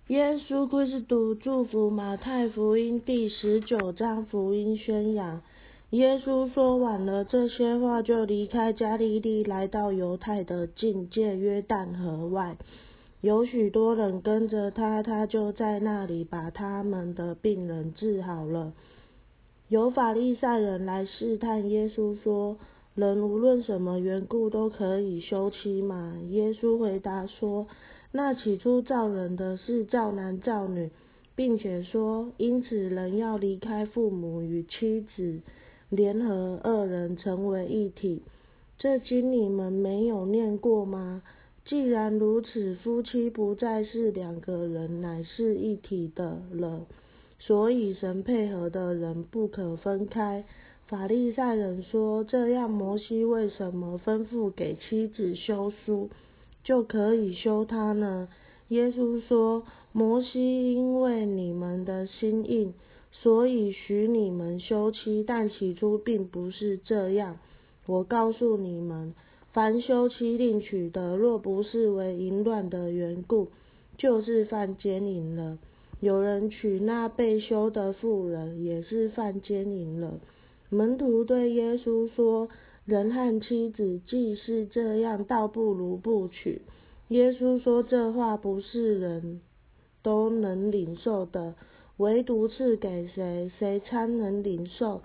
耶稣基督祝福马太福音第19章福音宣扬。耶稣说完了这些话，就离开加利利，来到犹太的境界约旦河外。有许多人跟着他，他就在那里把他们的病人治好了。有法利赛人来试探耶稣说，人无论什么缘故都可以休妻吗？耶稣回答说，那起初造人的是造男造女，并且说，因此人要离开父母与妻子，联合二人成为一体。这经你们没有念过吗？既然如此，夫妻不再是两个人，乃是一体的了。所以神配合的人不可分开。法利赛人说，这样摩西为什么吩咐给妻子休书，就可以休她呢？耶稣说，摩西因为你们的心硬，所以许你们休妻，但起初并不是这样。我告诉你们，凡休妻另娶的，若不是为淫乱的缘故，就是犯奸淫了。有人娶那被休的妇人，也是犯奸淫了。门徒对耶稣说，人和妻子既是这样，倒不如不娶。耶稣说这话不是人都能领受的，唯独赐给谁，谁参能领受。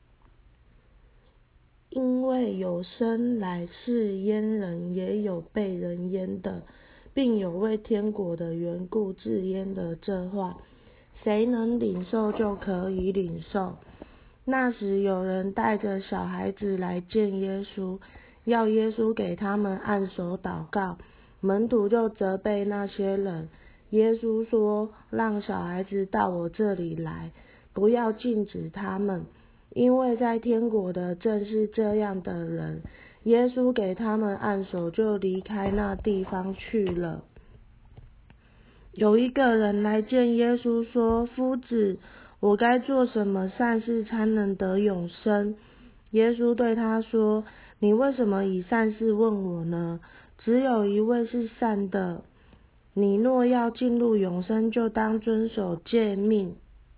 因为有生来是阉人，也有被人阉的，并有为天国的缘故自阉的。这话，谁能领受就可以领受。那时有人带着小孩子来见耶稣，要耶稣给他们按手祷告。门徒就责备那些人。耶稣说，让小孩子到我这里来，不要禁止他们，因为在天国的正是这样的人。耶稣给他们按手，就离开那地方去了。有一个人来见耶稣说，夫子，我该做什么善事才能得永生？耶稣对他说，你为什么以善事问我呢？只有一位是善的，你若要进入永生，就当遵守诫命。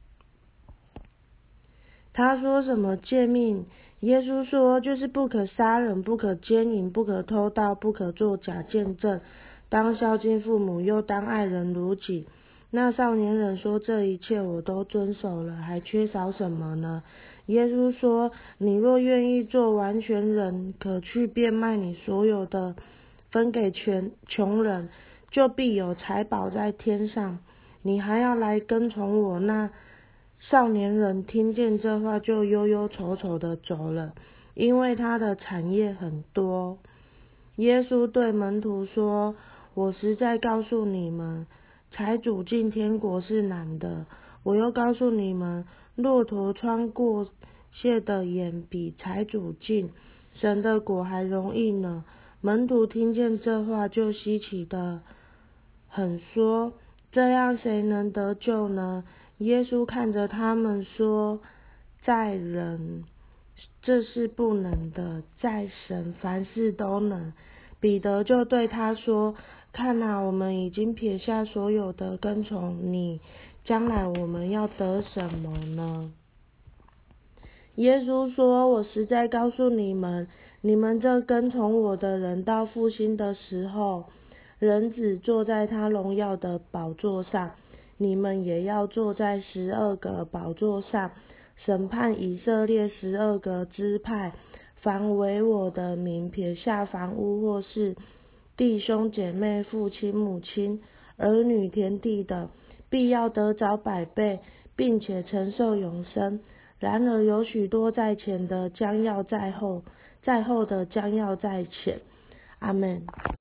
他说，什么诫命？耶稣说，就是不可杀人，不可奸淫，不可偷盗，不可作假见证，当孝敬父母，又当爱人如己。那少年人说，这一切我都遵守了，还缺少什么呢？耶稣说，你若愿意做完全人，可去变卖你所有的，分给穷人，就必有财宝在天上。你还要来跟从我。那少年人听见这话，就忧忧愁愁的走了，因为他的产业很多。耶稣对门徒说，我实在告诉你们，财主进天国是难的。我又告诉你们，骆驼穿过蟹的眼，比财主进神的国还容易呢。门徒听见这话，就稀奇的很，说，这样谁能得救呢？耶稣看着他们说，在人这是不能的，在神凡事都能。彼得就对他说，看啊，我们已经撇下所有的跟从你，将来我们要得什么呢？耶稣说，我实在告诉你们，你们这跟从我的人，到复兴的时候，人子坐在他荣耀的宝座上，你们也要坐在12个宝座上，审判以色列12个支派。凡为我的名撇下房屋或是弟兄姐妹、父亲母亲、儿女田地的，必要得着100倍，并且承受永生。然而有许多在前的将要在后，在后的将要在前。阿们。